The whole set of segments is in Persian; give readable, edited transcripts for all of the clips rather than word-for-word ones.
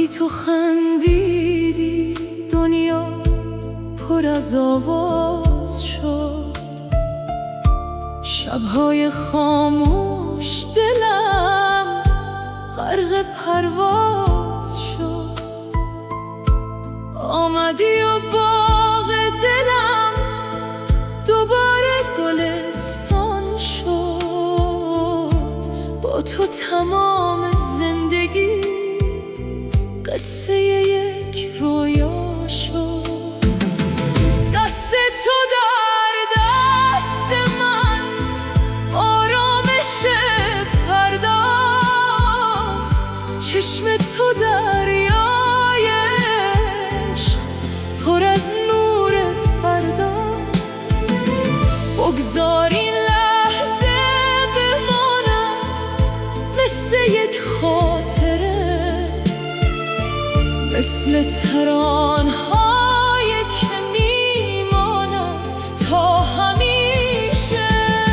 وقتی تو خندیدی دنیا پر از آواز شد، شبهای خاموش دلم غرق پرواز شد. آمدی و باغ دلم دوباره گلستان شد. با تو تمام زندگی قصه یک رویا شد. دست تو در دست من آرامش فرداست، چشم تو دریای عشق پر از نور فرداست. بگذار این لحظه بماند مثل یک خاطره، مثل ترانه‌های که میماند تا همیشه.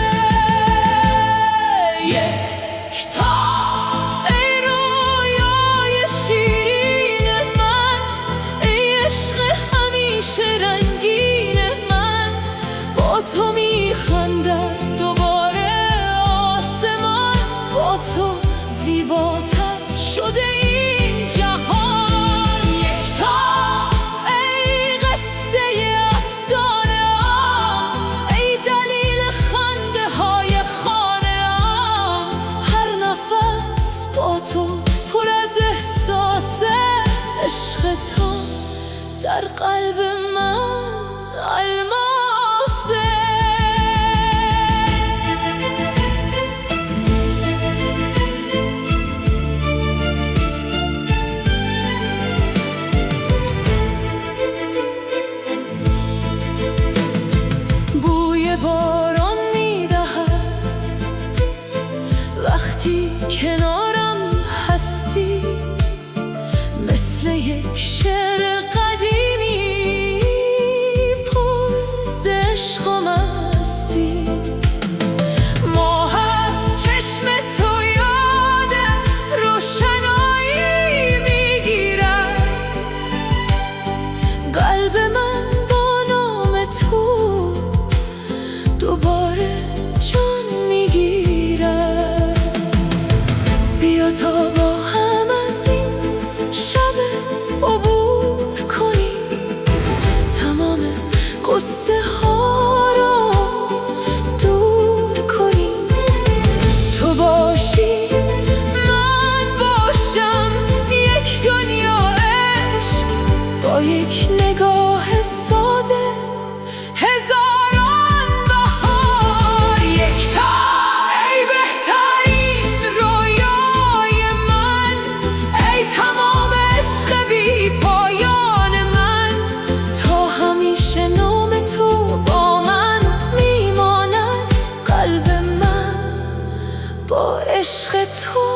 یکتا ای رویای شیرین من، ای عشق همیشه رنگین من. با تو میخندد دوباره آسمان، با تو زیباتر شده این جهان. عشق تو در قلب من الماسه. بوی باران میدهد وقتی کنارم هستی، مثل یک شعر قدیمی پر ز عشق و مستی. ماه از چشم تو یاد روشنایی میگیرد، قلب من با نام تو دوباره جان میگیرد. بیا تا با هم از این شب عبور کنیم، تمام قصه ها رو دور کنیم. تو باشی من باشم، یک دنیا عشق با یک نگاه ساده، هزاران بهار. یکتا ای بهترین رویای من، ای تمام عشق بی پایان من. تا همیشه نام تو با من میماند، قلب من با عشق تو